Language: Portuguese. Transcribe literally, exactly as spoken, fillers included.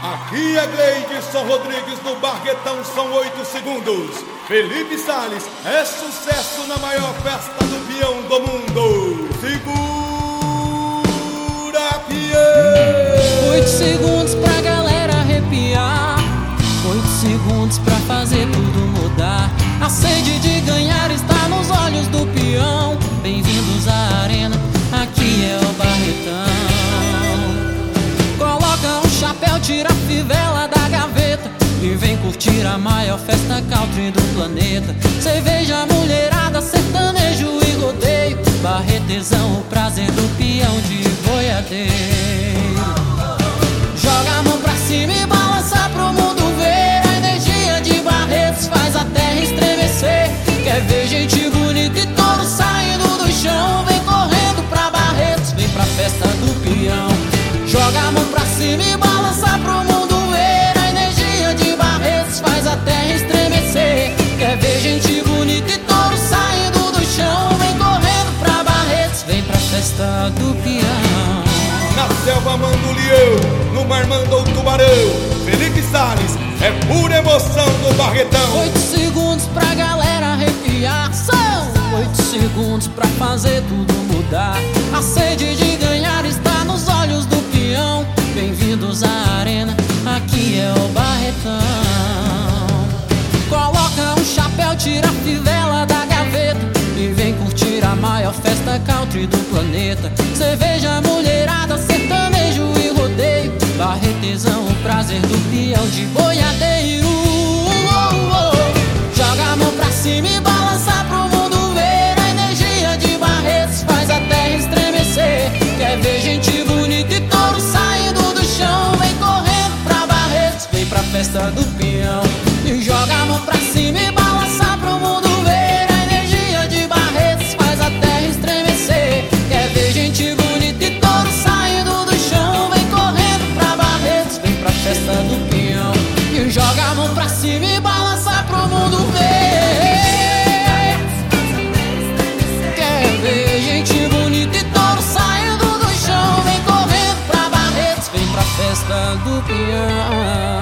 Aqui é Gleidson Rodrigues no Barretão, são oito segundos. Felipe Salles é sucesso na maior festa do peão do mundo. Segura, peão! Oito segundos pra galera arrepiar, oito segundos pra fazer tudo mudar. A sede de ganhar está nos olhos do peão. Bem-vindos à arena, aqui é o Barretão. Coloca um chapéu, tira a fivela da gaveta e vem curtir a maior festa country do planeta. Cerveja, mulherada, sertanejo e rodeio. Barretezão, o prazer do peão de boiadeiro. Joga a mão pra cima e balança pro mundo ver. A energia de Barretos faz a terra estremecer. Quer ver gente bonita e touro saindo do chão? Vem correndo pra Barretos, vem pra festa do peão. Joga a mão pra cima e balança pro mundo ver. A energia de Barretos faz a terra estremecer. Quer ver gente bonita e touro saindo do chão? Vem correndo pra Barretos, vem pra festa do peão. Na selva manda o leão, no mar manda o tubarão. Felipe Salles é pura emoção do Barretão. Oito segundos pra galera arrepiar, são oito segundos pra fazer tudo mudar. A sede de ganhar está nos olhos do peão. Bem-vindos à arena, aqui é o Barretão. Coloca um chapéu, tira a fivela da gaveta e vem curtir a maior festa country do planeta. Cerveja, mulherada, sertanejo e rodeio. Barretezão, o prazer do peão de boiadeiro. Oh, oh. Joga a mão pra cima e balança pro mundo ver. A energia de Barretos faz a terra estremecer. Quer ver gente bonita e touro saindo do chão? Vem correndo pra Barretos, vem pra festa do peão. E joga a mão pra cima e balança pro mundo ver. A energia de Barretos faz a terra estremecer. Quer ver gente bonita e touro saindo do chão? Vem correndo pra Barretos, vem pra festa do peão. E joga a mão pra cima e balança pro mundo ver. Quer ver gente bonita e touro saindo do chão? Vem correndo pra Barretos, vem pra festa do peão.